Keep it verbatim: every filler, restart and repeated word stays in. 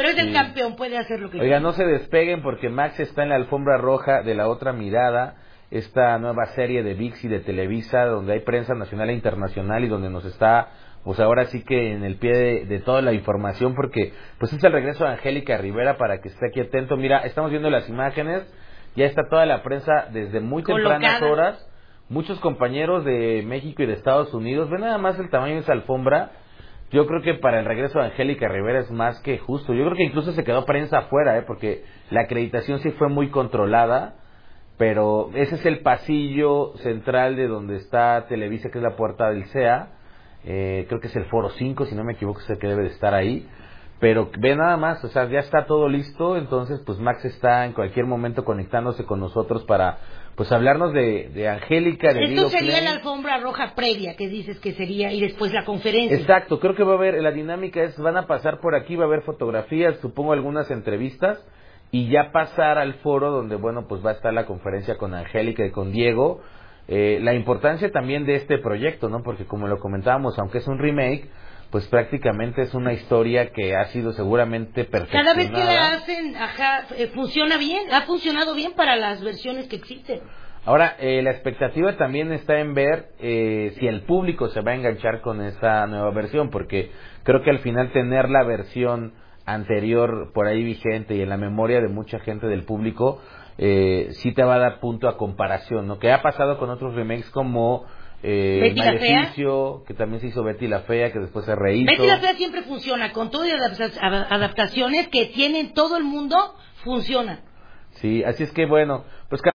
Pero es el y, campeón, puede hacer lo que quiera. Oiga, no se despeguen porque Max está en la alfombra roja de La Otra Mirada, esta nueva serie de V I X y de Televisa, donde hay prensa nacional e internacional y donde nos está, pues ahora sí que en el pie de, de toda la información, porque pues es el regreso de Angélica Rivera, para que esté aquí atento. Mira, estamos viendo las imágenes, ya está toda la prensa desde muy tempranas colocada. horas, muchos compañeros de México y de Estados Unidos. Ven nada más el tamaño de esa alfombra. Yo creo que para el regreso de Angélica Rivera es más que justo. Yo creo que incluso se quedó prensa afuera, ¿eh? Porque la acreditación sí fue muy controlada. Pero ese es el pasillo central de donde está Televisa, que es la puerta del C E A. Eh, creo que es el Foro cinco, si no me equivoco, sé que debe de estar ahí. Pero ve nada más, o sea, ya está todo listo. Entonces, pues Max está en cualquier momento conectándose con nosotros para, pues, hablarnos de, de Angélica, de Esto Lilo sería Play. la alfombra roja previa, que dices que sería, y después la conferencia. Exacto, creo que va a haber, la dinámica es, van a pasar por aquí, va a haber fotografías, supongo algunas entrevistas, y ya pasar al foro donde, bueno, pues va a estar la conferencia con Angélica y con Diego. Eh, la importancia también de este proyecto, ¿no? Porque como lo comentábamos, aunque es un remake, pues prácticamente es una historia que ha sido seguramente perfeccionada. Cada vez que la hacen, ajá, eh, funciona bien, ha funcionado bien para las versiones que existen. Ahora, eh, la expectativa también está en ver eh, si el público se va a enganchar con esta nueva versión, porque creo que al final tener la versión anterior por ahí vigente y en la memoria de mucha gente del público, eh, sí te va a dar punto a comparación, ¿no? Que ha pasado con otros remakes como eh, Betty la Maleficio, que también se hizo Betty la Fea, que después se rehizo. Betty la Fea siempre funciona, con todo y adapta- adaptaciones que tienen todo el mundo, funciona. Sí, así es que bueno, pues